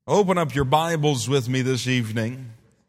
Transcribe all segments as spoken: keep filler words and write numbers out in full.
Open up your Bibles with me this evening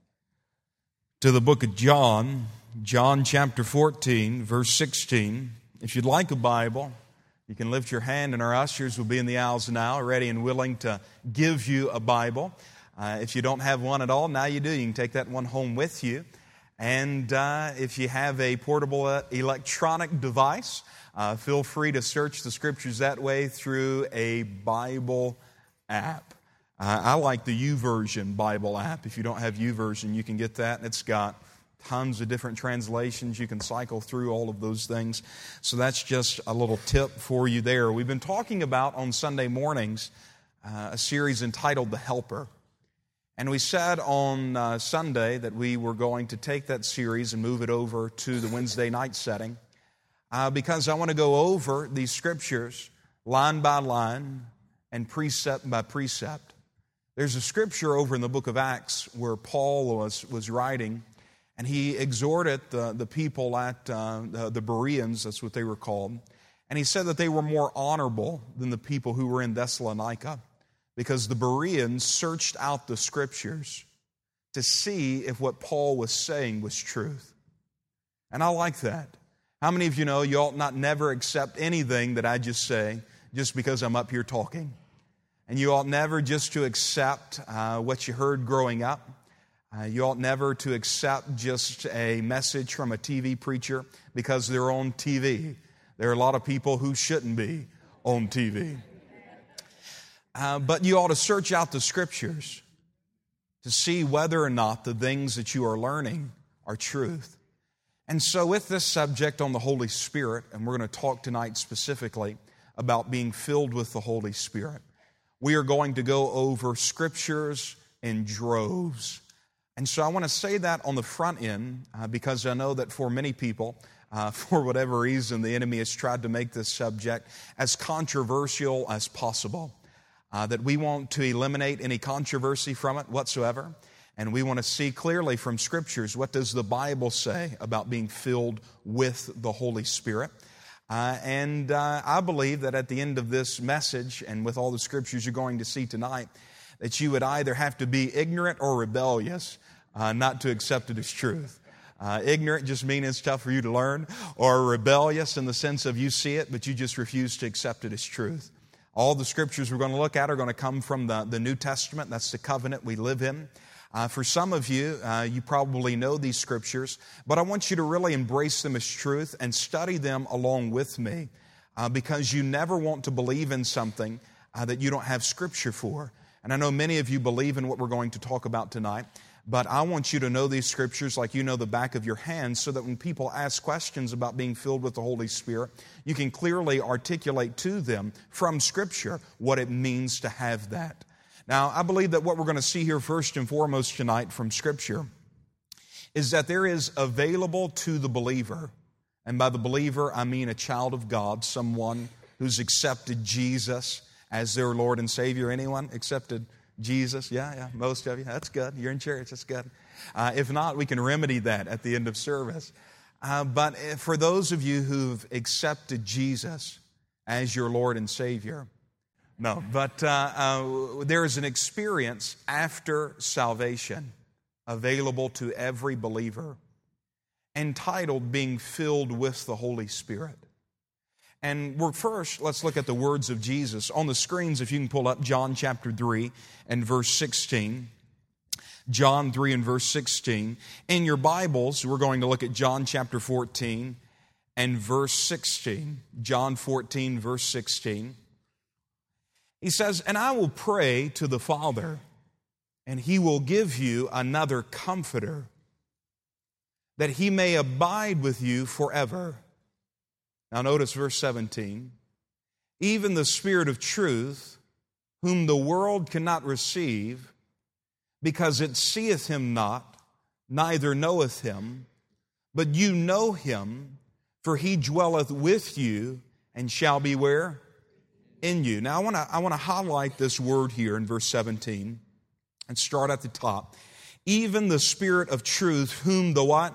to the book of John, John chapter fourteen, verse sixteen. If you'd like a Bible, you can lift your hand and our ushers will be in the aisles now, ready and willing to give you a Bible. Uh, if you don't have one at all, now you do. You can take that one home with you. And uh, if you have a portable uh, electronic device, uh, feel free to search the Scriptures that way through a Bible app. Uh, I like the YouVersion Bible app. If you don't have YouVersion, you can get that. It's got tons of different translations. You can cycle through all of those things. So that's just a little tip for you there. We've been talking about on Sunday mornings uh, a series entitled The Helper. And we said on uh, Sunday that we were going to take that series and move it over to the Wednesday night setting uh, because I want to go over these Scriptures line by line and precept by precept. There's a scripture over in the book of Acts where Paul was, was writing, and he exhorted the, the people at uh, the, the Bereans, that's what they were called, and he said that they were more honorable than the people who were in Thessalonica because the Bereans searched out the scriptures to see if what Paul was saying was truth. And I like that. How many of you know you ought not never accept anything that I just say just because I'm up here talking? And you ought never just to accept uh, what you heard growing up. Uh, you ought never to accept just a message from a T V preacher because they're on T V. There are a lot of people who shouldn't be on T V. Uh, but you ought to search out the Scriptures to see whether or not the things that you are learning are truth. And so with this subject on the Holy Spirit, and we're going to talk tonight specifically about being filled with the Holy Spirit, we are going to go over Scriptures in droves. And so I want to say that on the front end uh, because I know that for many people, uh, for whatever reason, the enemy has tried to make this subject as controversial as possible. Uh, that we want to eliminate any controversy from it whatsoever. And we want to see clearly from Scriptures, what does the Bible say about being filled with the Holy Spirit? Uh, and uh, I believe that at the end of this message, and with all the Scriptures you're going to see tonight, that you would either have to be ignorant or rebellious uh, not to accept it as truth. Uh, ignorant just means it's tough for you to learn, or rebellious in the sense of you see it, but you just refuse to accept it as truth. All the Scriptures we're going to look at are going to come from the, the New Testament. That's the covenant we live in. Uh, for some of you, uh, you probably know these Scriptures, but I want you to really embrace them as truth and study them along with me uh, because you never want to believe in something uh, that you don't have Scripture for. And I know many of you believe in what we're going to talk about tonight, but I want you to know these Scriptures like you know the back of your hand so that when people ask questions about being filled with the Holy Spirit, you can clearly articulate to them from Scripture what it means to have that. Now, I believe that what we're going to see here first and foremost tonight from Scripture is that there is available to the believer, and by the believer I mean a child of God, someone who's accepted Jesus as their Lord and Savior. Anyone accepted Jesus? Yeah, yeah, most of you. That's good. You're in church. That's good. Uh, if not, we can remedy that at the end of service. Uh, but for those of you who've accepted Jesus as your Lord and Savior, no, but uh, uh, there is an experience after salvation available to every believer entitled being filled with the Holy Spirit. And we're first, let's look at the words of Jesus. On the screens, if you can pull up John chapter three and verse sixteen. John three and verse sixteen. In your Bibles, we're going to look at John chapter fourteen and verse sixteen. John fourteen, verse sixteen. He says, "And I will pray to the Father, and He will give you another Comforter, that He may abide with you forever." Now notice verse seventeen. "Even the Spirit of truth, whom the world cannot receive, because it seeth Him not, neither knoweth Him, but you know Him, for He dwelleth with you, and shall be where? In you." Now I want to I want to highlight this word here in verse seventeen and start at the top. Even the Spirit of truth, whom the what?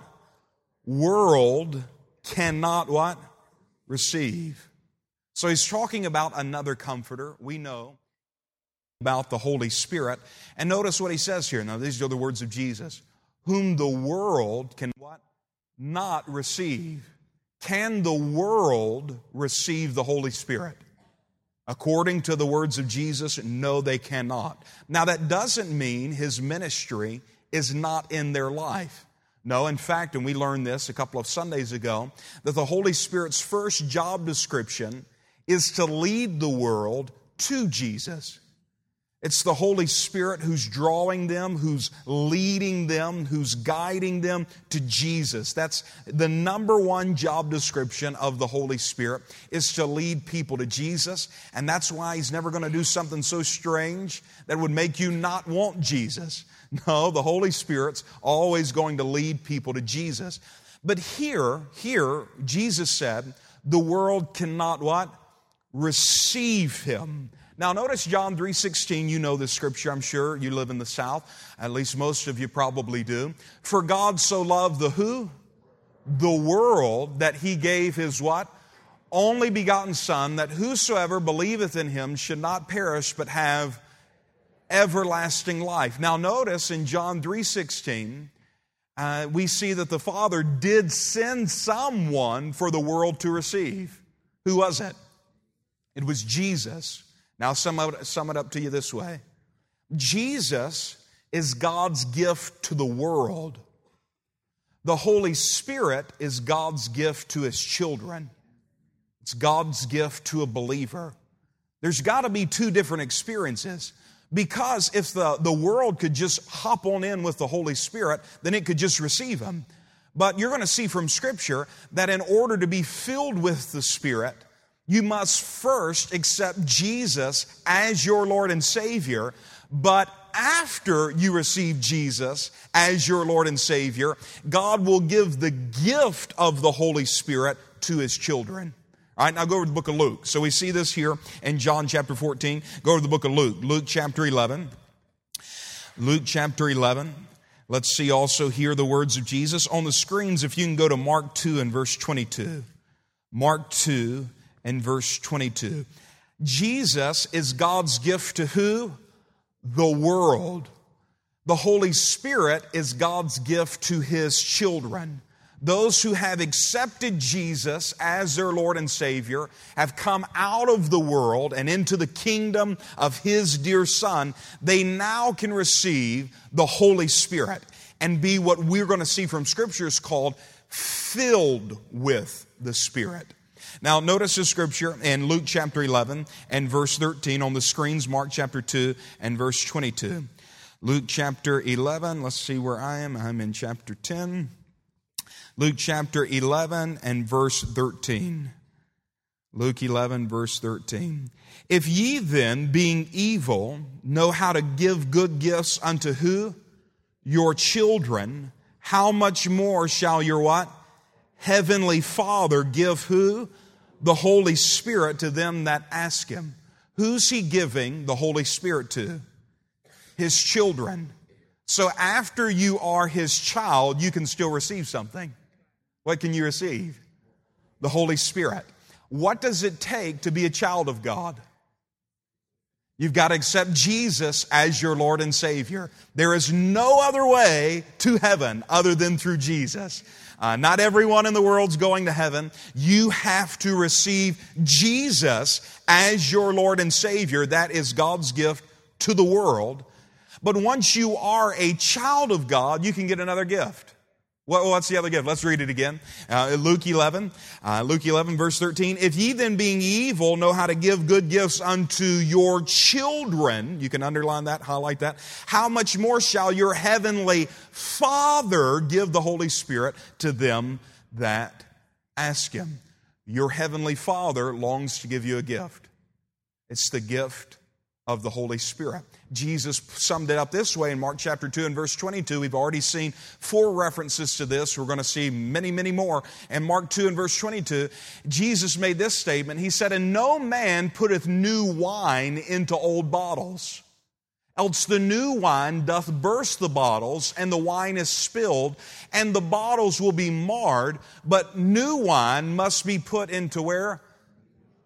World cannot what? Receive. So he's talking about another comforter. We know about the Holy Spirit. And notice what he says here. Now, these are the words of Jesus. Whom the world can what? Not receive. Can the world receive the Holy Spirit? According to the words of Jesus, no, they cannot. Now, that doesn't mean his ministry is not in their life. No, in fact, and we learned this a couple of Sundays ago, that the Holy Spirit's first job description is to lead the world to Jesus. It's the Holy Spirit who's drawing them, who's leading them, who's guiding them to Jesus. That's the number one job description of the Holy Spirit, is to lead people to Jesus. And that's why He's never going to do something so strange that would make you not want Jesus. No, the Holy Spirit's always going to lead people to Jesus. But here, here, Jesus said, the world cannot what? Receive Him. Now notice John three sixteen, you know this scripture, I'm sure. You live in the South, at least most of you probably do. For God so loved the who? The world, that He gave His what? Only begotten Son, that whosoever believeth in Him should not perish, but have everlasting life. Now notice in John three sixteen, uh, we see that the Father did send someone for the world to receive. Who was it? It was Jesus. Now sum it, sum it up to you this way. Jesus is God's gift to the world. The Holy Spirit is God's gift to His children. It's God's gift to a believer. There's got to be two different experiences. Because if the, the world could just hop on in with the Holy Spirit, then it could just receive Him. But you're going to see from Scripture that in order to be filled with the Spirit, you must first accept Jesus as your Lord and Savior. But after you receive Jesus as your Lord and Savior, God will give the gift of the Holy Spirit to His children. All right, now go to the book of Luke. So we see this here in John chapter fourteen. Go to the book of Luke, Luke chapter eleven. Luke chapter eleven. Let's see also here the words of Jesus. On the screens, if you can go to Mark two and verse twenty-two. Mark two and verse twenty-two. Jesus is God's gift to who? The world. The Holy Spirit is God's gift to His children. Those who have accepted Jesus as their Lord and Savior, have come out of the world and into the kingdom of His dear Son, they now can receive the Holy Spirit and be what we're going to see from Scripture is called filled with the Spirit. Now notice the Scripture in Luke chapter eleven and verse thirteen on the screens, Mark chapter two and verse twenty-two. Luke chapter eleven, let's see where I am. I'm in chapter ten. Luke chapter eleven and verse thirteen. Luke eleven, verse thirteen. If ye then, being evil, know how to give good gifts unto who? Your children, how much more shall your what? Heavenly Father give who? The Holy Spirit to them that ask Him. Who's He giving the Holy Spirit to? His children. So after you are His child, you can still receive something. What can you receive? The Holy Spirit. What does it take to be a child of God? You've got to accept Jesus as your Lord and Savior. There is no other way to heaven other than through Jesus. Uh, not everyone in the world's going to heaven. You have to receive Jesus as your Lord and Savior. That is God's gift to the world. But once you are a child of God, you can get another gift. What's the other gift? Let's read it again. Uh, Luke eleven, uh, Luke eleven, verse thirteen. If ye then, being evil, know how to give good gifts unto your children, you can underline that, highlight that, how much more shall your heavenly Father give the Holy Spirit to them that ask Him? Your heavenly Father longs to give you a gift. It's the gift of the Holy Spirit. Jesus summed it up this way in Mark chapter two and verse twenty-two. We've already seen four references to this. We're going to see many, many more. In Mark two and verse twenty-two, Jesus made this statement. He said, "And no man putteth new wine into old bottles, else the new wine doth burst the bottles, and the wine is spilled, and the bottles will be marred. But new wine must be put into" where?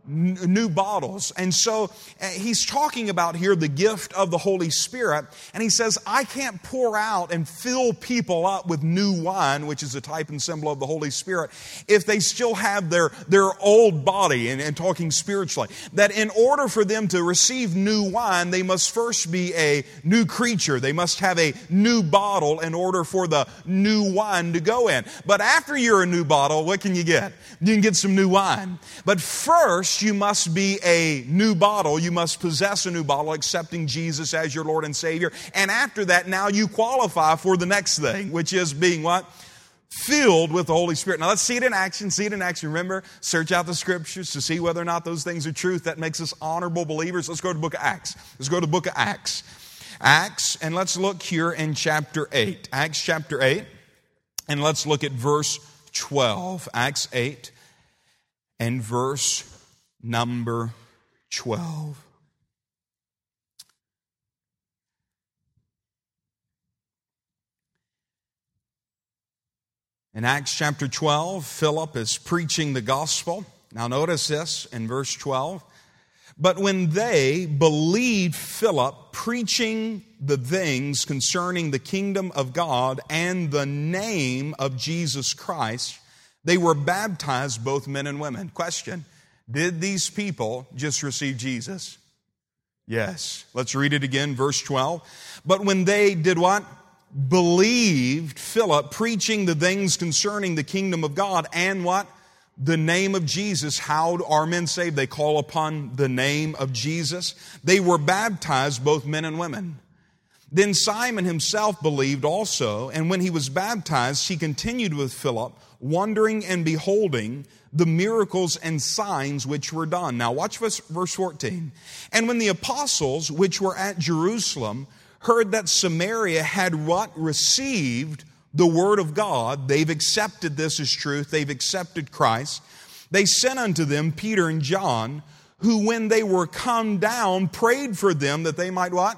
new bottles. And so uh, he's talking about here the gift of the Holy Spirit. And he says, I can't pour out and fill people up with new wine, which is a type and symbol of the Holy Spirit, if they still have their, their old body, and, and talking spiritually. That in order for them to receive new wine, they must first be a new creature. They must have a new bottle in order for the new wine to go in. But after you're a new bottle, what can you get? You can get some new wine. But first, you must be a new bottle. You must possess a new bottle, accepting Jesus as your Lord and Savior. And after that, now you qualify for the next thing, which is being what? Filled with the Holy Spirit. Now let's see it in action. See it in action. Remember, search out the Scriptures to see whether or not those things are truth. That makes us honorable believers. Let's go to the book of Acts. Let's go to the book of Acts. Acts, and let's look here in chapter eight. Acts chapter eight, and let's look at verse twelve. Acts eight and verse number twelve. In Acts chapter twelve, Philip is preaching the gospel. Now notice this in verse twelve. But when they believed Philip preaching the things concerning the kingdom of God and the name of Jesus Christ, they were baptized, both men and women. Question, did these people just receive Jesus? Yes. Let's read it again, verse twelve. But when they did what? Believed Philip preaching the things concerning the kingdom of God and what? The name of Jesus. How are men saved? They call upon the name of Jesus. They were baptized, both men and women. Then Simon himself believed also, and when he was baptized, he continued with Philip, wondering and beholding the miracles and signs which were done. Now watch verse fourteen. And when the apostles which were at Jerusalem heard that Samaria had what? Received the word of God. They've accepted this as truth. They've accepted Christ. They sent unto them Peter and John, who when they were come down, prayed for them that they might what?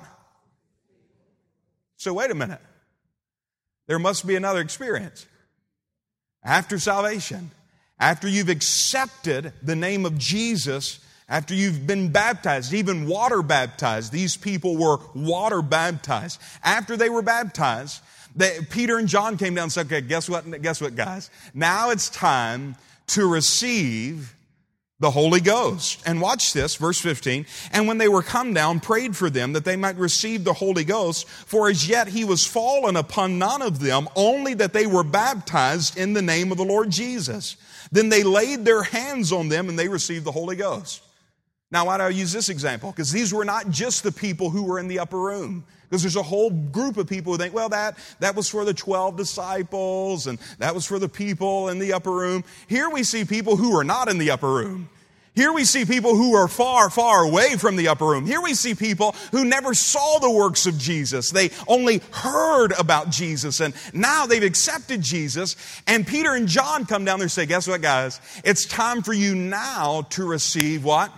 So wait a minute. There must be another experience. After salvation, after you've accepted the name of Jesus, after you've been baptized, even water baptized, these people were water baptized. After they were baptized, they, Peter and John came down and said, okay, guess what, guess what, guys? Now it's time to receive the Holy Ghost. And watch this, verse fifteen. And when they were come down, prayed for them that they might receive the Holy Ghost, for as yet he was fallen upon none of them, only that they were baptized in the name of the Lord Jesus. Then they laid their hands on them and they received the Holy Ghost. Now, why do I use this example? Because these were not just the people who were in the upper room. Because there's a whole group of people who think, well, that, that was for the twelve disciples, and that was for the people in the upper room. Here we see people who are not in the upper room. Here we see people who are far, far away from the upper room. Here we see people who never saw the works of Jesus. They only heard about Jesus, and now they've accepted Jesus. And Peter and John come down there and say, guess what, guys? It's time for you now to receive what?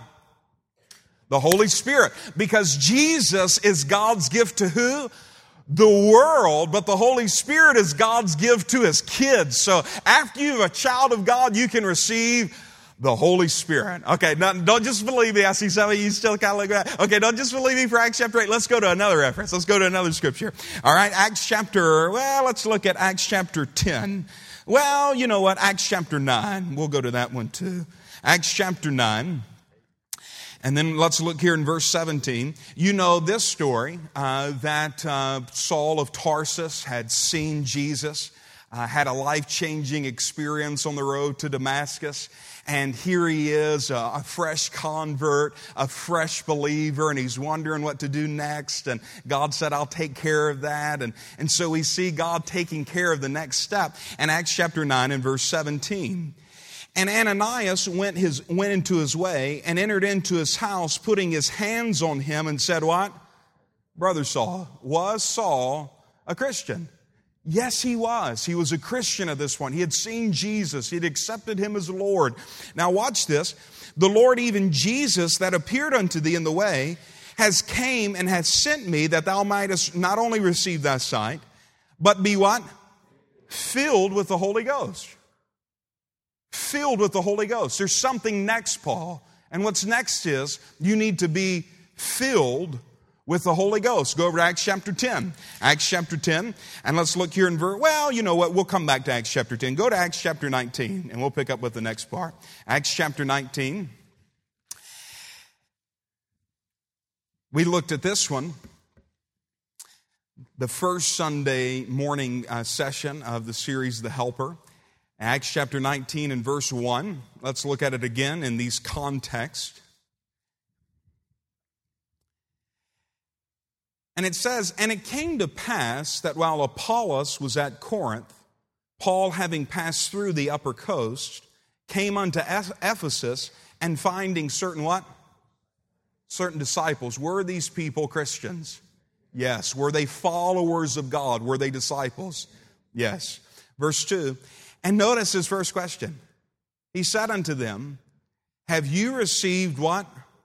The Holy Spirit. Because Jesus is God's gift to who? The world, but the Holy Spirit is God's gift to His kids. So after you're a child of God, you can receive the Holy Spirit. Okay, not, don't just believe me. I see some of you still kind of like that. Okay, don't just believe me for Acts chapter eight. Let's go to another reference. Let's go to another scripture. All right, Acts chapter, well, let's look at Acts chapter ten. Well, you know what? Acts chapter nine. We'll go to that one too. Acts chapter nine. And then let's look here in verse seventeen. You know this story, uh, that uh, Saul of Tarsus had seen Jesus, uh, had a life-changing experience on the road to Damascus. And here he is, uh, a fresh convert, a fresh believer, and he's wondering what to do next. And God said, I'll take care of that. And, and so we see God taking care of the next step. In Acts chapter nine and verse seventeen. And Ananias went his went into his way and entered into his house, putting his hands on him and said, what? Brother Saul. Was Saul a Christian? Yes, he was. He was a Christian at this point. He had seen Jesus. He had accepted Him as Lord. Now watch this. The Lord, even Jesus, that appeared unto thee in the way, has came and has sent me that thou mightest not only receive thy sight, but be what? Filled with the Holy Ghost. Filled with the Holy Ghost. There's something next, Paul, And what's next is you need to be filled with the Holy Ghost. Go over to Acts chapter ten. Acts chapter ten, and let's look here in verse, well, you know what, we'll come back to Acts chapter ten. Go to Acts chapter nineteen, and we'll pick up with the next part. Acts chapter nineteen. We looked at this one, the first Sunday morning uh, session of the series, The Helper. Acts chapter nineteen and verse one. Let's look at it again in these contexts. And it says, "And it came to pass that while Apollos was at Corinth, Paul, having passed through the upper coast, came unto Ephesus, and finding certain what? Certain disciples." Were these people Christians? Yes. Were they followers of God? Were they disciples? Yes. Verse two, and notice his first question. He said unto them, "Have you received what?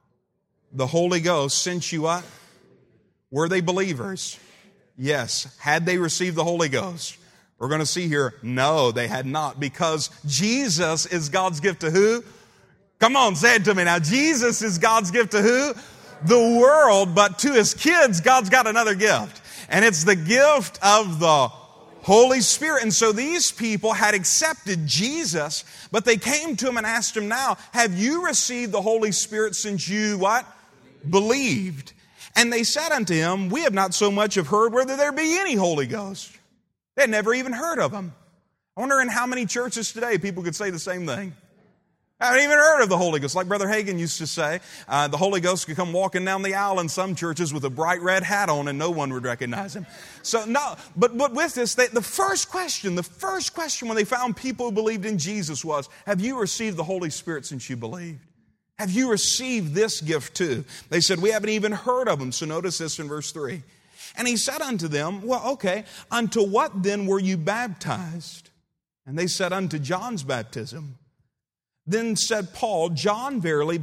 The Holy Ghost since you what?" Were they believers? Yes. Had they received the Holy Ghost? We're going to see here, no, they had not, because Jesus is God's gift to who? Come on, say it to me now. Jesus is God's gift to who? The world, but to His kids, God's got another gift. And it's the gift of the Holy Spirit. And so these people had accepted Jesus, but they came to Him and asked Him now, "Have you received the Holy Spirit since you what? Believed?" And they said unto Him, "We have not so much have heard whether there be any Holy Ghost." They had never even heard of Him. I wonder in how many churches today people could say the same thing. I haven't even heard of the Holy Ghost. Like Brother Hagin used to say, uh, the Holy Ghost could come walking down the aisle in some churches with a bright red hat on and no one would recognize Him. So no, but, but with this, they, the first question, the first question when they found people who believed in Jesus was, "Have you received the Holy Spirit since you believed? Have you received this gift too?" They said, "We haven't even heard of Him." So notice this in verse three. "And He said unto them, Well, okay, unto what then were you baptized? And they said, Unto John's baptism. Then said Paul, John verily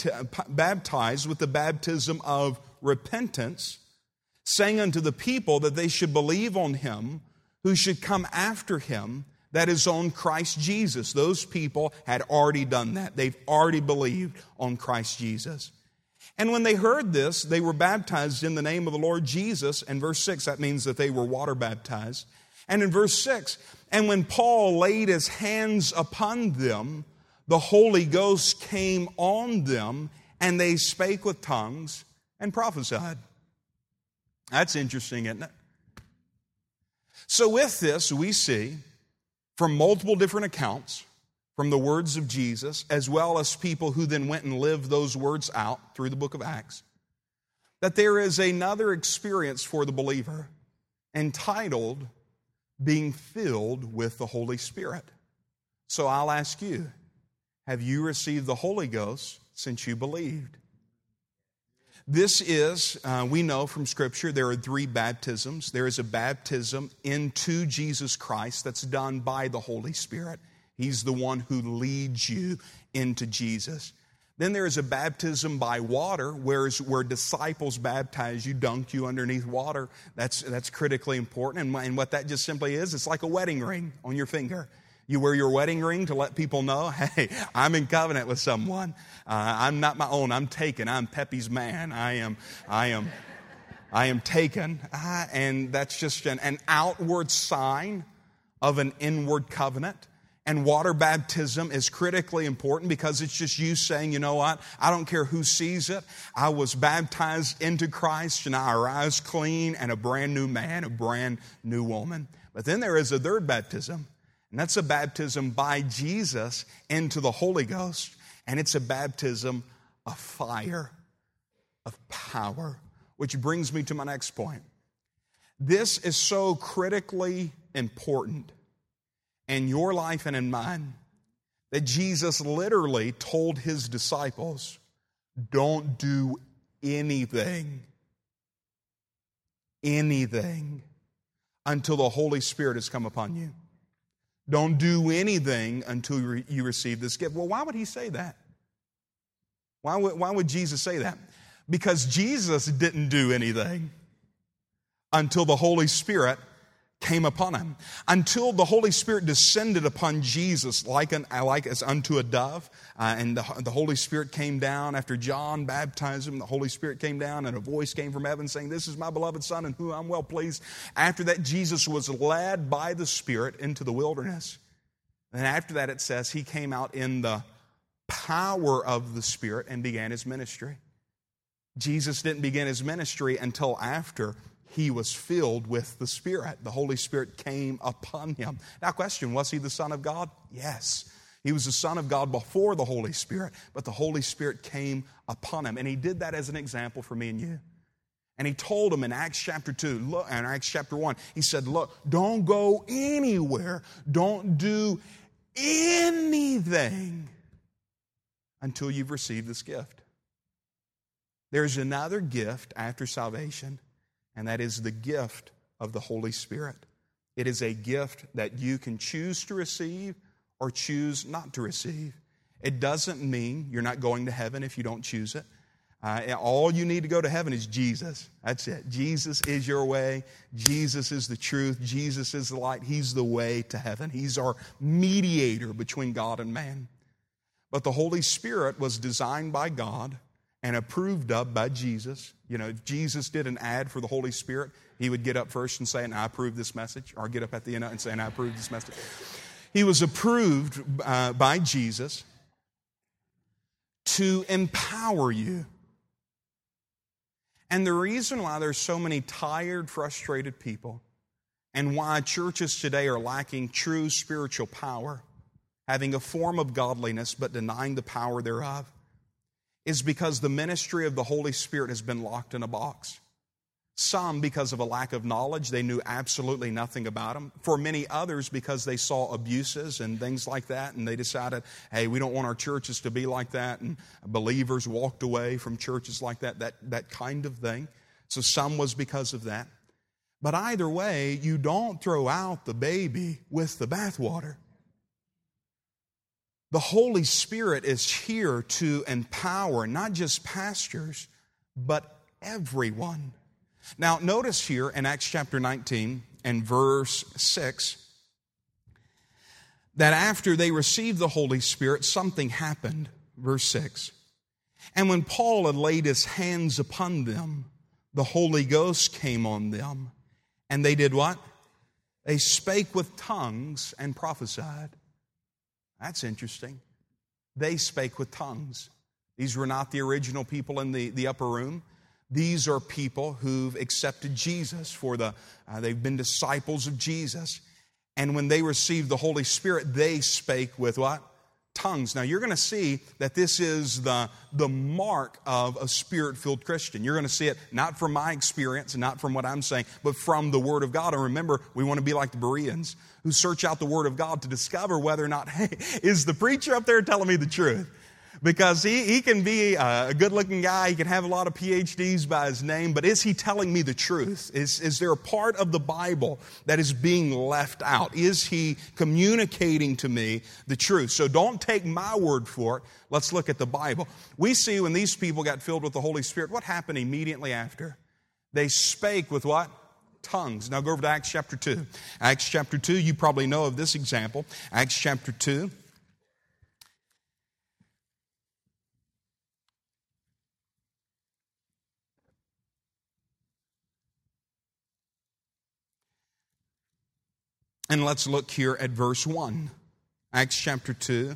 baptized with the baptism of repentance, saying unto the people that they should believe on Him who should come after Him, that is on Christ Jesus." Those people had already done that. They've already believed on Christ Jesus. "And when they heard this, they were baptized in the name of the Lord Jesus." And verse six, that means that they were water baptized. And in verse six, "And when Paul laid his hands upon them, the Holy Ghost came on them, and they spake with tongues and prophesied." That's interesting, isn't it? So with this, we see from multiple different accounts, from the words of Jesus, as well as people who then went and lived those words out through the book of Acts, that there is another experience for the believer entitled being filled with the Holy Spirit. So I'll ask you, have you received the Holy Ghost since you believed? This is, uh, we know from Scripture, there are three baptisms. There is a baptism into Jesus Christ that's done by the Holy Spirit. He's the one who leads you into Jesus. Then there is a baptism by water, whereas where disciples baptize you, dunk you underneath water. That's, that's critically important. And, and what that just simply is, it's like a wedding ring on your finger. You wear your wedding ring to let people know, hey, I'm in covenant with someone. Uh, I'm not my own. I'm taken. I'm Pepe's man. I am, I am, I am taken. Uh, and that's just an, an outward sign of an inward covenant. And water baptism is critically important because it's just you saying, you know what, I don't care who sees it. I was baptized into Christ and I arise clean and a brand new man, a brand new woman. But then there is a third baptism. And that's a baptism by Jesus into the Holy Ghost. And it's a baptism of fire, of power. Which brings me to my next point. This is so critically important in your life and in mine that Jesus literally told His disciples, don't do anything, anything until the Holy Spirit has come upon you. Don't do anything until you receive this gift. Well, why would He say that? Why would, why would Jesus say that? Because Jesus didn't do anything until the Holy Spirit came upon him, until the Holy Spirit descended upon Jesus like, an, like as unto a dove. Uh, and the, the Holy Spirit came down after John baptized him. The Holy Spirit came down and a voice came from heaven saying, "This is my beloved Son in whom I'm well pleased." After that, Jesus was led by the Spirit into the wilderness. And after that, it says he came out in the power of the Spirit and began his ministry. Jesus didn't begin his ministry until after he was filled with the Spirit. The Holy Spirit came upon him. Now, question, was he the Son of God? Yes. He was the Son of God before the Holy Spirit, but the Holy Spirit came upon him. And he did that as an example for me and you. And he told him in Acts chapter two, look, in Acts chapter one, he said, look, don't go anywhere. Don't do anything until you've received this gift. There's another gift after salvation, and that is the gift of the Holy Spirit. It is a gift that you can choose to receive or choose not to receive. It doesn't mean you're not going to heaven if you don't choose it. Uh, all you need to go to heaven is Jesus. That's it. Jesus is your way. Jesus is the truth. Jesus is the light. He's the way to heaven. He's our mediator between God and man. But the Holy Spirit was designed by God and approved of by Jesus. You know, if Jesus did an ad for the Holy Spirit, he would get up first and say, "And I approve this message," or get up at the end and say, "And I approve this message." He was approved uh, by Jesus to empower you. And the reason why there's so many tired, frustrated people, and why churches today are lacking true spiritual power, having a form of godliness but denying the power thereof, is because the ministry of the Holy Spirit has been locked in a box. Some, because of a lack of knowledge, they knew absolutely nothing about Him. For many others, because they saw abuses and things like that, and they decided, hey, we don't want our churches to be like that, and believers walked away from churches like that, that, that kind of thing. So some was because of that. But either way, you don't throw out the baby with the bathwater. The Holy Spirit is here to empower not just pastors, but everyone. Now, notice here in Acts chapter nineteen and verse six, that after they received the Holy Spirit, something happened. Verse six. And when Paul had laid his hands upon them, the Holy Ghost came on them. And they did what? They spake with tongues and prophesied. That's interesting. They spake with tongues. These were not the original people in the, the upper room. These are people who've accepted Jesus for the, uh, they've been disciples of Jesus. And when they received the Holy Spirit, they spake with what? Tongues. Now you're going to see that this is the, the mark of a Spirit-filled Christian. You're going to see it not from my experience and not from what I'm saying, but from the Word of God. And remember, we want to be like the Bereans who search out the Word of God to discover whether or not, hey, is the preacher up there telling me the truth? Because he, he can be a good-looking guy, he can have a lot of P H Ds by his name, but is he telling me the truth? Is, is there a part of the Bible that is being left out? Is he communicating to me the truth? So don't take my word for it. Let's look at the Bible. We see when these people got filled with the Holy Spirit, what happened immediately after? They spake with what? Tongues. Now go over to Acts chapter two. Acts chapter two, you probably know of this example. Acts chapter two. And let's look here at verse one. Acts chapter two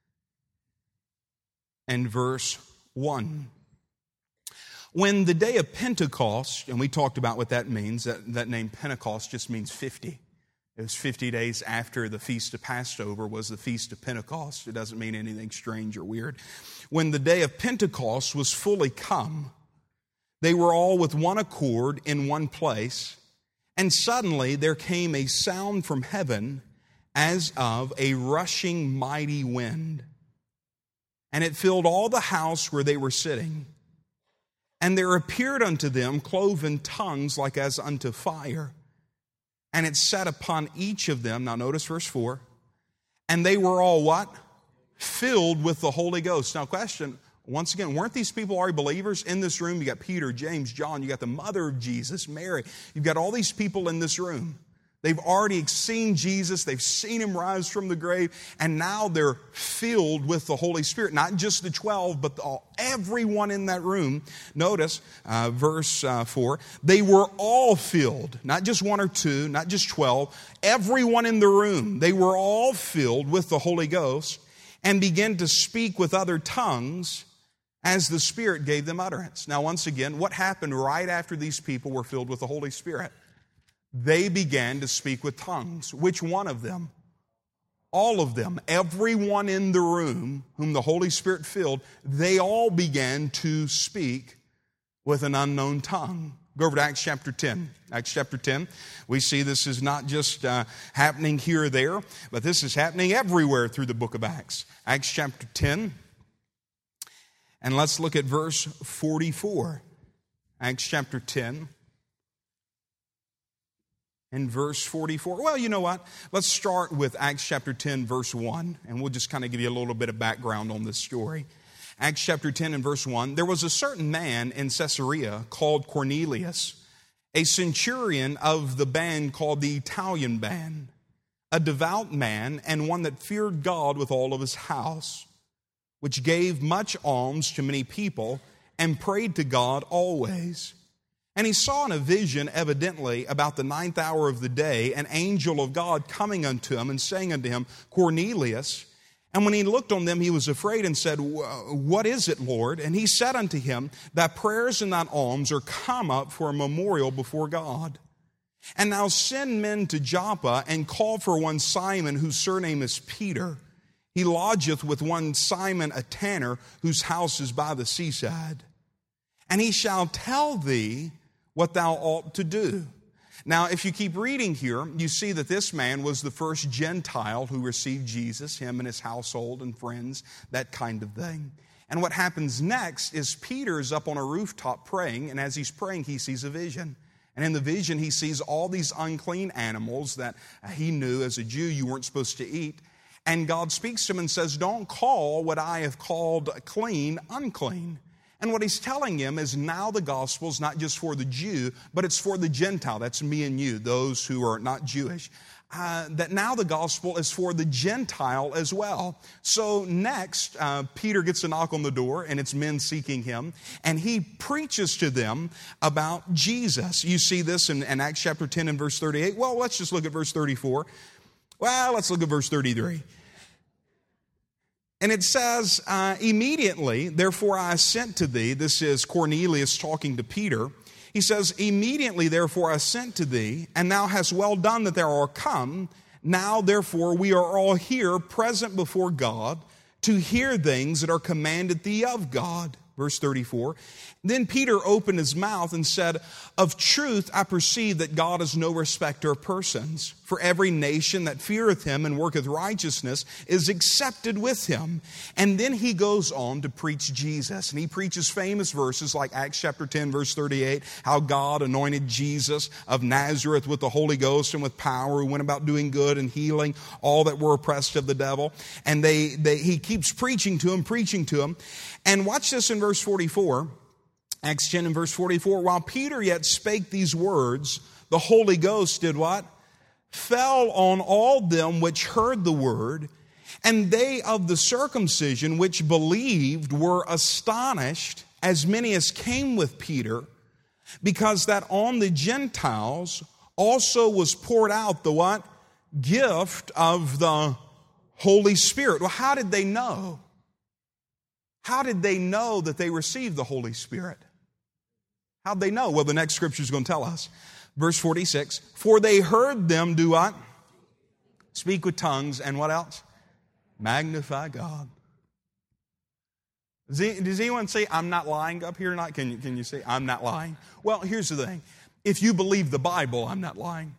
and verse one. When the day of Pentecost, and we talked about what that means, that, that name Pentecost just means fifty. It was fifty days after the Feast of Passover was the Feast of Pentecost. It doesn't mean anything strange or weird. When the day of Pentecost was fully come, they were all with one accord in one place. And suddenly there came a sound from heaven as of a rushing mighty wind. And it filled all the house where they were sitting. And there appeared unto them cloven tongues like as unto fire. And it sat upon each of them. Now notice verse four. And they were all what? Filled with the Holy Ghost. Now question, once again, weren't these people already believers? In this room, you got Peter, James, John, you got the mother of Jesus, Mary. You've got all these people in this room. They've already seen Jesus. They've seen him rise from the grave. And now they're filled with the Holy Spirit. Not just the twelve, but the, everyone in that room. Notice uh, verse uh, four. They were all filled. Not just one or two, not just twelve. Everyone in the room. They were all filled with the Holy Ghost and began to speak with other tongues as the Spirit gave them utterance. Now, once again, what happened right after these people were filled with the Holy Spirit? They began to speak with tongues. Which one of them? All of them. Everyone in the room whom the Holy Spirit filled, they all began to speak with an unknown tongue. Go over to Acts chapter ten. Acts chapter ten, we see this is not just uh, happening here or there, but this is happening everywhere through the book of Acts. Acts chapter ten, and let's look at verse forty-four. Acts chapter ten. In verse forty-four. Well, you know what? Let's start with Acts chapter ten, verse one, and we'll just kind of give you a little bit of background on this story. Acts chapter ten and verse one. There was a certain man in Caesarea called Cornelius, a centurion of the band called the Italian band, a devout man and one that feared God with all of his house, which gave much alms to many people and prayed to God always. And he saw in a vision, evidently, about the ninth hour of the day, an angel of God coming unto him and saying unto him, Cornelius. And when he looked on them, he was afraid and said, What is it, Lord? And he said unto him, Thy prayers and thine alms are come up for a memorial before God. And now send men to Joppa and call for one Simon, whose surname is Peter. He lodgeth with one Simon a tanner, whose house is by the seaside. And he shall tell thee what thou ought to do. Now, if you keep reading here, you see that this man was the first Gentile who received Jesus, him and his household and friends, that kind of thing. And what happens next is Peter is up on a rooftop praying, and as he's praying, he sees a vision. And in the vision, he sees all these unclean animals that he knew as a Jew you weren't supposed to eat. And God speaks to him and says, Don't call what I have called clean, unclean. And what he's telling him is now the gospel is not just for the Jew, but it's for the Gentile. That's me and you, those who are not Jewish. Uh, that now the gospel is for the Gentile as well. So next, uh, Peter gets a knock on the door, and it's men seeking him, and he preaches to them about Jesus. You see this in, in Acts chapter ten and verse thirty-eight. Well, let's just look at verse thirty-four. Well, let's look at verse thirty-three. And it says, uh, immediately, therefore I sent to thee. This is Cornelius talking to Peter. He says, immediately, therefore I sent to thee, and thou hast well done that thou art come. Now, therefore, we are all here present before God to hear things that are commanded thee of God. Verse thirty-four. Then Peter opened his mouth and said, Of truth I perceive that God is no respecter of persons. For every nation that feareth him and worketh righteousness is accepted with him. And then he goes on to preach Jesus. And he preaches famous verses like Acts chapter ten, verse thirty-eight, how God anointed Jesus of Nazareth with the Holy Ghost and with power, who went about doing good and healing all that were oppressed of the devil. And they, they he keeps preaching to him, preaching to him. And watch this in verse forty-four. Acts ten and verse forty-four, while Peter yet spake these words, the Holy Ghost did what? Fell on all them which heard the word, and they of the circumcision which believed were astonished, as many as came with Peter, because that on the Gentiles also was poured out the what? Gift of the Holy Spirit. Well, how did they know? How did they know that they received the Holy Spirit? How'd they know? Well, the next scripture is going to tell us. Verse forty-six, for they heard them do what? Speak with tongues, and what else? Magnify God. Does, he, does anyone say, I'm not lying up here tonight? Can you, can you say, I'm not lying? Well, here's the thing. If you believe the Bible, I'm not lying.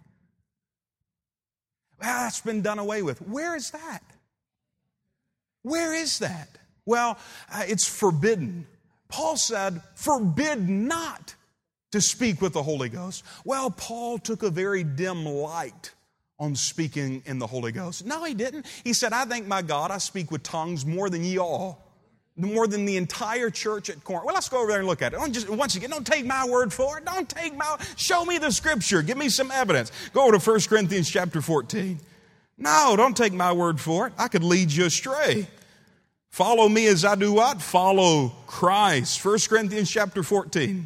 Well, that's been done away with. Where is that? Where is that? Well, uh, it's forbidden. Paul said, forbid not to speak with the Holy Ghost. Well, Paul took a very dim light on speaking in the Holy Ghost. No, he didn't. He said, I thank my God I speak with tongues more than ye all. more than the entire church at Corinth. Well, let's go over there and look at it. Don't just, once again, don't take my word for it. Don't take my, show me the scripture. Give me some evidence. Go over to First Corinthians chapter fourteen. No, don't take my word for it. I could lead you astray. Follow me as I do what? Follow Christ. First Corinthians chapter fourteen.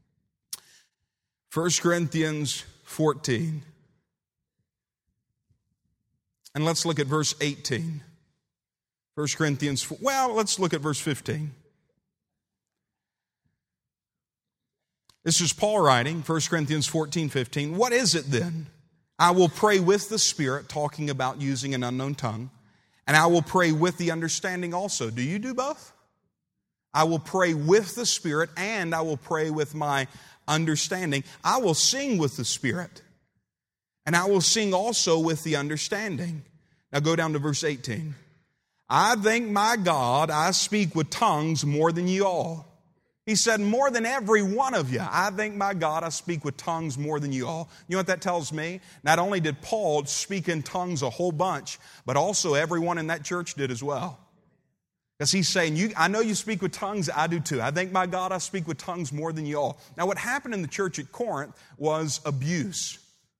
First Corinthians fourteen. And let's look at verse eighteen. First Corinthians, well, let's look at verse fifteen. This is Paul writing, First Corinthians fourteen, fifteen. What is it then? I will pray with the Spirit, talking about using an unknown tongue, and I will pray with the understanding also. Do you do both? I will pray with the Spirit, and I will pray with my understanding. I will sing with the Spirit, and I will sing also with the understanding. Now go down to verse eighteen. I thank my God I speak with tongues more than you all. He said, more than every one of you. I thank my God I speak with tongues more than you all. You know what that tells me? Not only did Paul speak in tongues a whole bunch, but also everyone in that church did as well. Because he's saying, you, I know you speak with tongues, I do too. I thank my God I speak with tongues more than you all. Now what happened in the church at Corinth was abuse.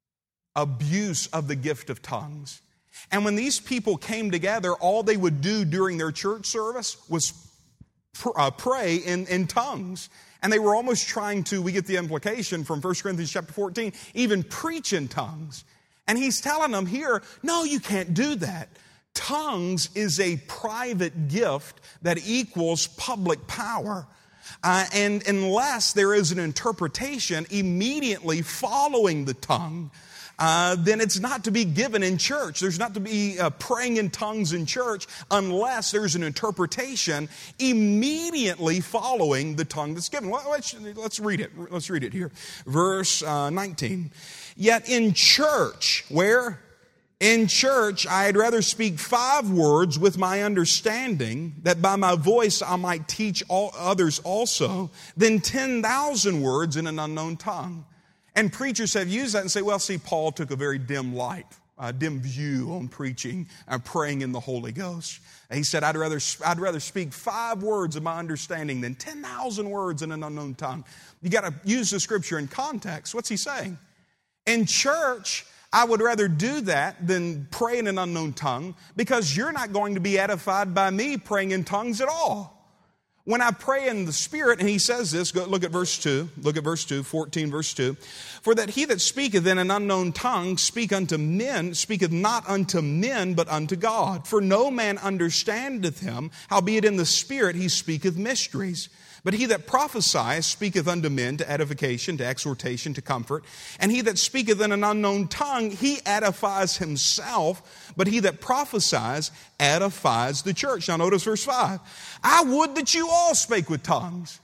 Abuse of the gift of tongues. And when these people came together, all they would do during their church service was pr- uh, pray in, in tongues. And they were almost trying to, we get the implication from First Corinthians chapter fourteen, even preach in tongues. And he's telling them here, no, you can't do that. Tongues is a private gift that equals public power. Uh, and unless there is an interpretation immediately following the tongue, Uh, then it's not to be given in church. There's not to be uh, praying in tongues in church unless there's an interpretation immediately following the tongue that's given. Well, let's, let's read it. Let's read it here. Verse uh, nineteen. Yet in church, where? In church, I'd rather speak five words with my understanding, that by my voice I might teach all others also, than ten thousand words in an unknown tongue. And preachers have used that and say, well, see, Paul took a very dim light, a dim view on preaching and praying in the Holy Ghost. And he said, I'd rather, I'd rather speak five words of my understanding than ten thousand words in an unknown tongue. You got to use the scripture in context. What's he saying? In church, I would rather do that than pray in an unknown tongue, because you're not going to be edified by me praying in tongues at all. When I pray in the Spirit, and he says this, go look at verse two, look at verse two, fourteen verse two. For that he that speaketh in an unknown tongue speak unto men, speaketh not unto men, but unto God. For no man understandeth him, howbeit in the Spirit he speaketh mysteries. But he that prophesieth speaketh unto men to edification, to exhortation, to comfort. And he that speaketh in an unknown tongue, he edifies himself. But he that prophesies edifies the church. Now notice verse five. I would that you all spake with tongues.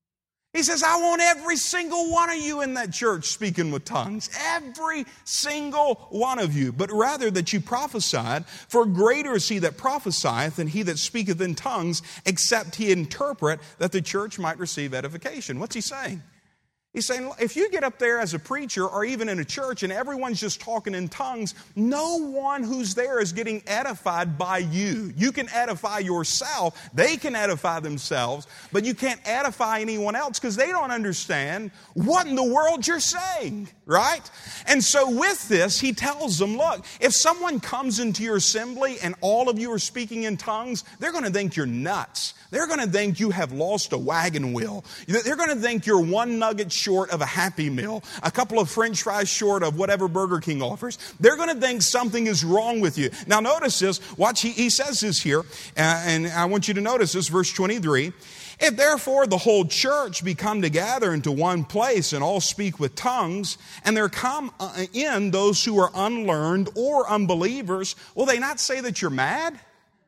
He says, I want every single one of you in that church speaking with tongues. Every single one of you. But rather that you prophesied, for greater is he that prophesieth than he that speaketh in tongues, except he interpret, that the church might receive edification. What's he saying? He's saying, if you get up there as a preacher or even in a church and everyone's just talking in tongues, no one who's there is getting edified by you. You can edify yourself. They can edify themselves, but you can't edify anyone else because they don't understand what in the world you're saying, right? And so with this, he tells them, look, if someone comes into your assembly and all of you are speaking in tongues, they're going to think you're nuts. They're going to think you have lost a wagon wheel. They're going to think you're one nugget short of a Happy Meal, a couple of French fries short of whatever Burger King offers. They're going to think something is wrong with you. Now notice this. Watch, he, he says this here, uh, and I want you to notice this, verse twenty-three. If therefore the whole church be come together into one place and all speak with tongues, and there come in those who are unlearned or unbelievers, will they not say that you're mad?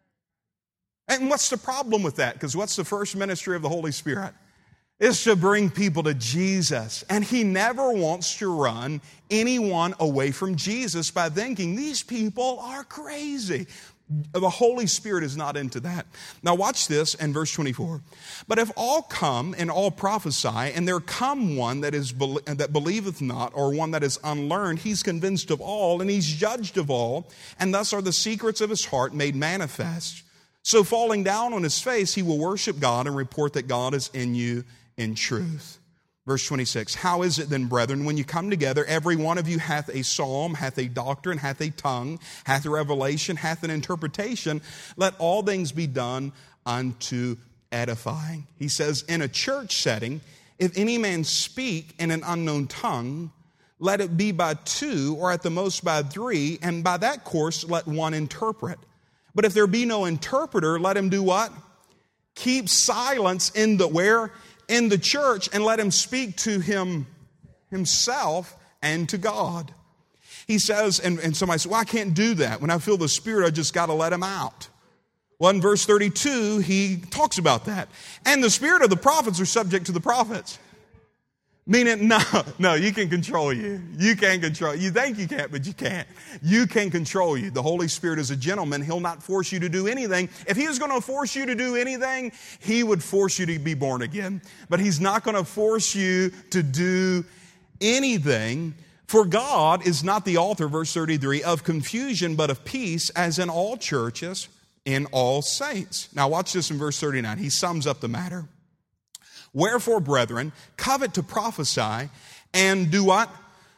And what's the problem with that? Because what's the first ministry of the Holy Spirit? Is to bring people to Jesus. And he never wants to run anyone away from Jesus by thinking these people are crazy. The Holy Spirit is not into that. Now watch this in verse twenty-four. But if all come and all prophesy, and there come one that is that believeth not, or one that is unlearned, he's convinced of all, and he's judged of all, and thus are the secrets of his heart made manifest. So falling down on his face, he will worship God and report that God is in you in truth. Verse twenty-six, how is it then, brethren, when you come together, every one of you hath a psalm, hath a doctrine, hath a tongue, hath a revelation, hath an interpretation, let all things be done unto edifying. He says, in a church setting, if any man speak in an unknown tongue, let it be by two, or at the most by three, and by that course let one interpret. But if there be no interpreter, let him do what? Keep silence in the where? In the church, and let him speak to him himself and to God. He says, and, and somebody says, well, I can't do that. When I feel the Spirit, I just got to let him out. Well, in verse thirty-two, he talks about that. And the spirit of the prophets are subject to the prophets. Meaning, no, no, you can control you. You can control. You think you can't, but you can't. You can control you. The Holy Spirit is a gentleman. He'll not force you to do anything. If he was going to force you to do anything, he would force you to be born again. But he's not going to force you to do anything. For God is not the author, verse thirty-three, of confusion, but of peace, as in all churches, in all saints. Now watch this in verse thirty-nine. He sums up the matter. Wherefore, brethren, covet to prophesy, and do what?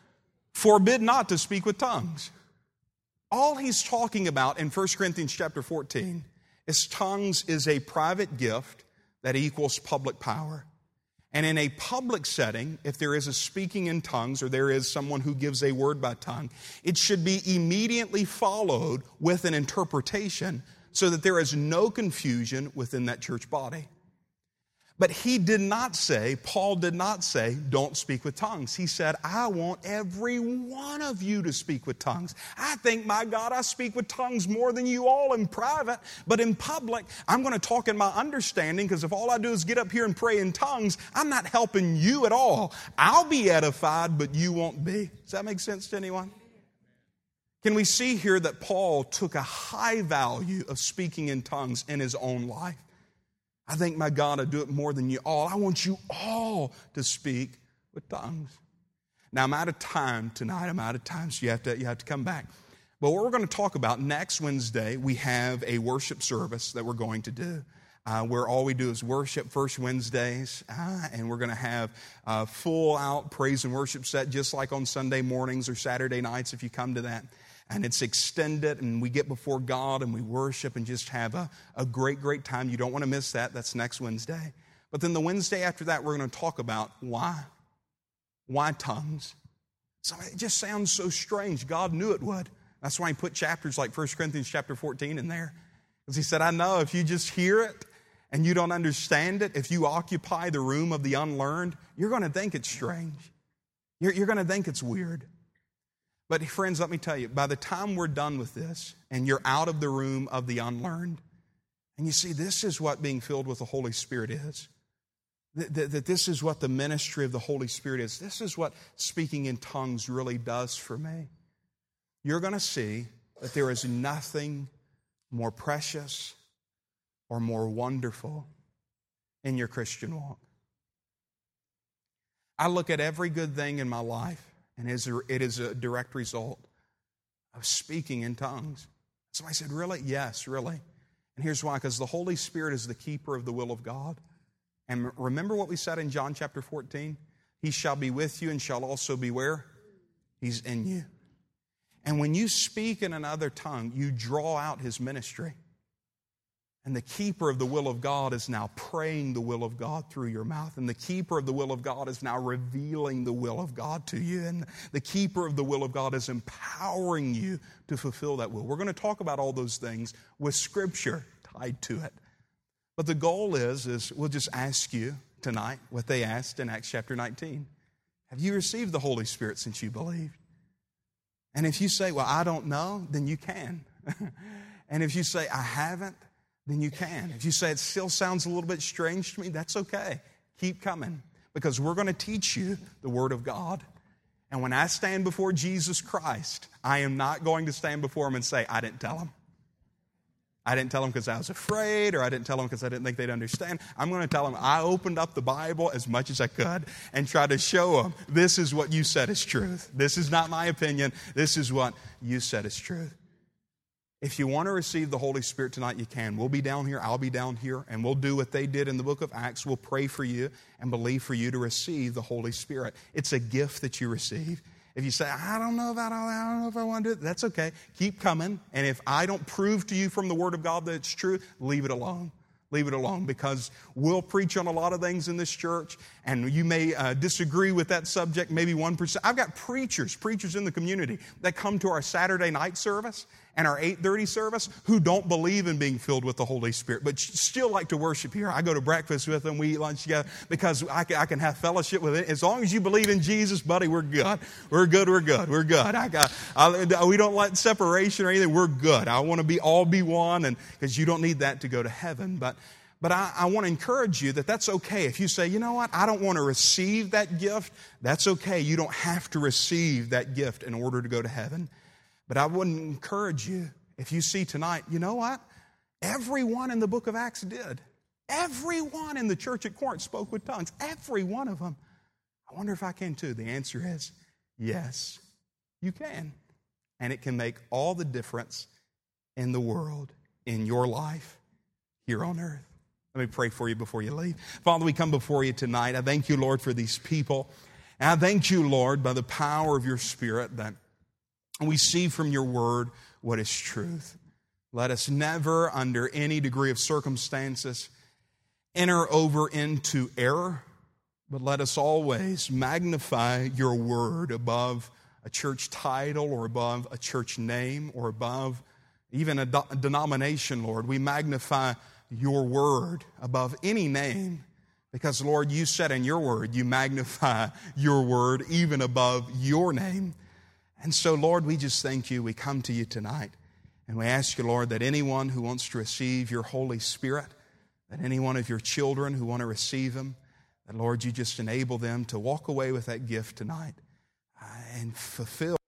Forbid not to speak with tongues. All he's talking about in First Corinthians chapter fourteen is tongues is a private gift that equals public power. And in a public setting, if there is a speaking in tongues or there is someone who gives a word by tongue, it should be immediately followed with an interpretation so that there is no confusion within that church body. But he did not say, Paul did not say, don't speak with tongues. He said, I want every one of you to speak with tongues. I think, my God, I speak with tongues more than you all in private. But in public, I'm going to talk in my understanding, because if all I do is get up here and pray in tongues, I'm not helping you at all. I'll be edified, but you won't be. Does that make sense to anyone? Can we see here that Paul took a high value of speaking in tongues in his own life? I think, my God, I do it more than you all. I want you all to speak with tongues. Now, I'm out of time tonight. I'm out of time, so you have to, you have to come back. But what we're going to talk about next Wednesday, we have a worship service that we're going to do, uh, where all we do is worship first Wednesdays, uh, and we're going to have a full-out praise and worship set, just like on Sunday mornings or Saturday nights if you come to that. And it's extended, and we get before God, and we worship and just have a, a great, great time. You don't want to miss that. That's next Wednesday. But then the Wednesday after that, we're going to talk about why. Why tongues? So it just sounds so strange. God knew it would. That's why he put chapters like First Corinthians chapter fourteen in there. Because he said, I know if you just hear it and you don't understand it, if you occupy the room of the unlearned, you're going to think it's strange. You're, you're going to think it's weird. But friends, let me tell you, by the time we're done with this and you're out of the room of the unlearned, and you see this is what being filled with the Holy Spirit is, that, that, that this is what the ministry of the Holy Spirit is, this is what speaking in tongues really does for me, you're going to see that there is nothing more precious or more wonderful in your Christian walk. I look at every good thing in my life, and it is a direct result of speaking in tongues. Somebody said, really? Yes, really. And here's why. Because the Holy Spirit is the keeper of the will of God. And remember what we said in John chapter fourteen? He shall be with you and shall also be where? He's in you. And when you speak in another tongue, you draw out his ministry. And the keeper of the will of God is now praying the will of God through your mouth. And the keeper of the will of God is now revealing the will of God to you. And the keeper of the will of God is empowering you to fulfill that will. We're going to talk about all those things with Scripture tied to it. But the goal is, is we'll just ask you tonight what they asked in Acts chapter nineteen. Have you received the Holy Spirit since you believed? And if you say, well, I don't know, then you can. And if you say, I haven't, then you can. If you say it still sounds a little bit strange to me, that's okay. Keep coming, because we're going to teach you the Word of God. And when I stand before Jesus Christ, I am not going to stand before him and say, I didn't tell him. I didn't tell him because I was afraid, or I didn't tell him because I didn't think they'd understand. I'm going to tell him I opened up the Bible as much as I could and try to show him this is what you said is truth. This is not my opinion. This is what you said is truth. If you want to receive the Holy Spirit tonight, you can. We'll be down here, I'll be down here, and we'll do what they did in the book of Acts. We'll pray for you and believe for you to receive the Holy Spirit. It's a gift that you receive. If you say, I don't know about all that, I don't know if I want to do it, that's okay. Keep coming, and if I don't prove to you from the Word of God that it's true, leave it alone. Leave it alone, because we'll preach on a lot of things in this church, and you may uh, disagree with that subject, maybe one percent. I've got preachers, preachers in the community that come to our Saturday night service and our eight thirty service who don't believe in being filled with the Holy Spirit, but still like to worship here. I go to breakfast with them, we eat lunch together, because I can, I can have fellowship with it. As long as you believe in Jesus, buddy, we're good. We're good, we're good, we're good. I got, I, we don't let separation or anything. We're good. I want to be all be one, and because you don't need that to go to heaven. But But I, I want to encourage you that that's okay. If you say, you know what, I don't want to receive that gift, that's okay. You don't have to receive that gift in order to go to heaven. But I would encourage you, if you see tonight, you know what? Everyone in the book of Acts did. Everyone in the church at Corinth spoke with tongues. Every one of them. I wonder if I can too. The answer is yes, you can. And it can make all the difference in the world, in your life, here on earth. Let me pray for you before you leave. Father, we come before you tonight. I thank you, Lord, for these people. And I thank you, Lord, by the power of your Spirit that we see from your word what is truth. Let us never, under any degree of circumstances, enter over into error, but let us always magnify your word above a church title or above a church name or above even a, do- a denomination, Lord. We magnify your word above any name, because, Lord, you said in your word, you magnify your word even above your name. And so, Lord, we just thank you. We come to you tonight, and we ask you, Lord, that anyone who wants to receive your Holy Spirit, that any one of your children who want to receive him, that, Lord, you just enable them to walk away with that gift tonight and fulfill